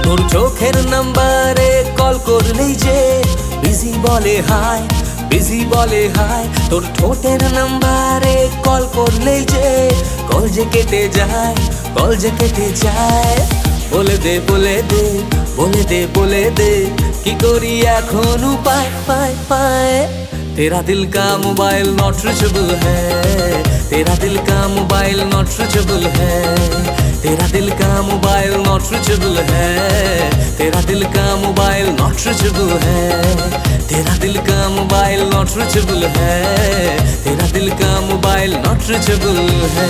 তোর চোখের নাম্বারে কল করলেই যে বিজি বলে হাই, বিজি বলে হাই। তোর ঠোঁটের নাম্বারে কল করলেই যে কল যে কেটে যায়, কল যে কেটে যায়। বলে দে বলে দে বলে দে বলে দে, কি করি এখন উপায় পায় পায়। तेरा दिल का मोबाइल नॉट रिचेबल है, तेरा दिल का मोबाइल नॉट रिचेबल है, तेरा दिल का मोबाइल नॉट रिचेबल है, तेरा दिल का मोबाइल नॉट रिचेबल है, तेरा दिल का मोबाइल नॉट रिचेबल है, तेरा दिल का मोबाइल नॉट रिचेबल है।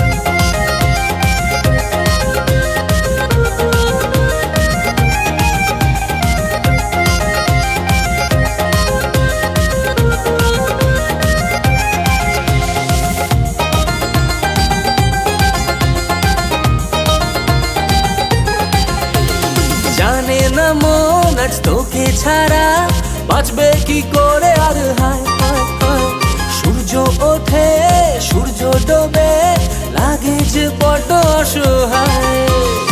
জানে না মন আজ তোকে ছাড়া বাঁচবে কি করে আর হায় হায় হায়। সূর্য ওঠে সূর্য ডোবে লাগে যে বড় অসহায়।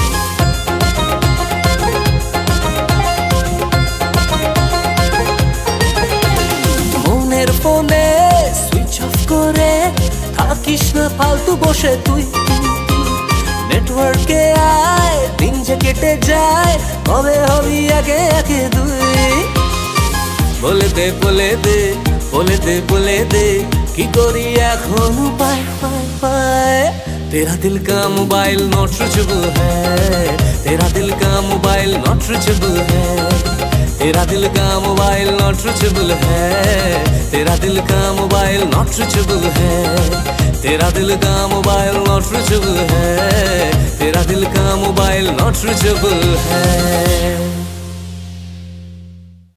মনের ফোনে সুইচ অফ করে থাকিস না ফালতু বসে তুই, নেটওয়ার্কে আয় দিন যে কেটে যায়, কবে হবি একে একে দুই। বলে দে বলে দে বলে দে বলে দে, কি করি এখন উপায় পায় পায়। तेरा दिल का मोबाइल नॉट रिचेबल है, तेरा दिल का मोबाइल नॉट रिचेबल है, तेरा दिल का मोबाइल नॉट रिचेबल है, तेरा दिल का मोबाइल नॉट रिचेबल है, तेरा दिल का मोबाइल नॉट रिचेबल है, तेरा दिल का मोबाइल नॉट रिचेबल है।